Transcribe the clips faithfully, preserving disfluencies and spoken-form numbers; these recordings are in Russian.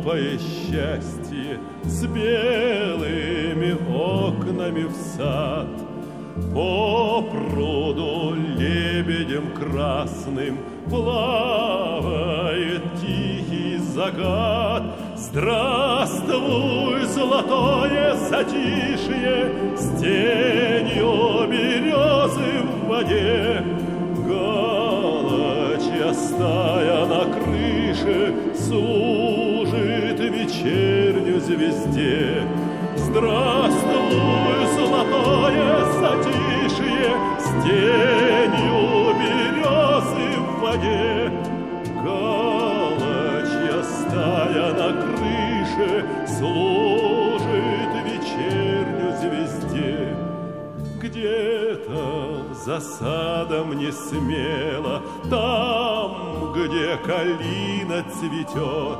глупое счастье с белыми окнами в сад. По пруду лебедем красным плавает тихий закат. Здравствуй, золотое затишье, с тенью березы в воде. Галочья стая на крыше служит вечерню звезде. Здравствуй, золотое затишье, с тенью березы в воде. Галочья стая на крыше служит вечерню звезде. Где-то за садом не смело, там, где калина цветет,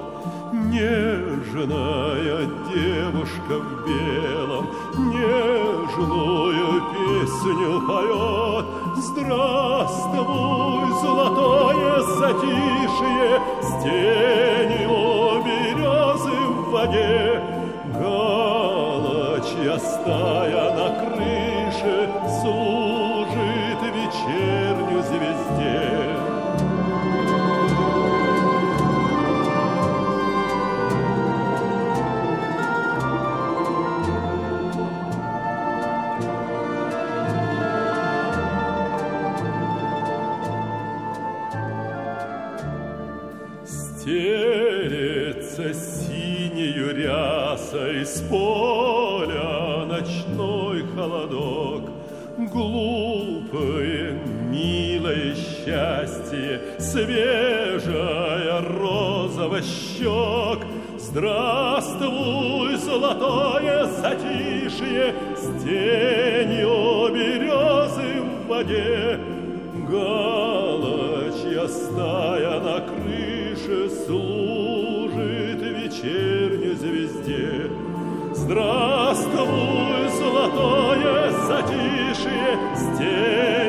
нежная девушка в белом нежную песню поет. Здравствуй, золотое затишье, с тенью березы в воде. Галочья стая на крыше служит вечерню звезде. Стелется синею рясой с поля ночной холодок. Глупое, милое счастье, свежая роза во щек. Здравствуй, золотое затишье, с тенью березы в воде. Галочья стая на крыше служит вечерню звезде. Здравствуй, золотое затишье, с тенью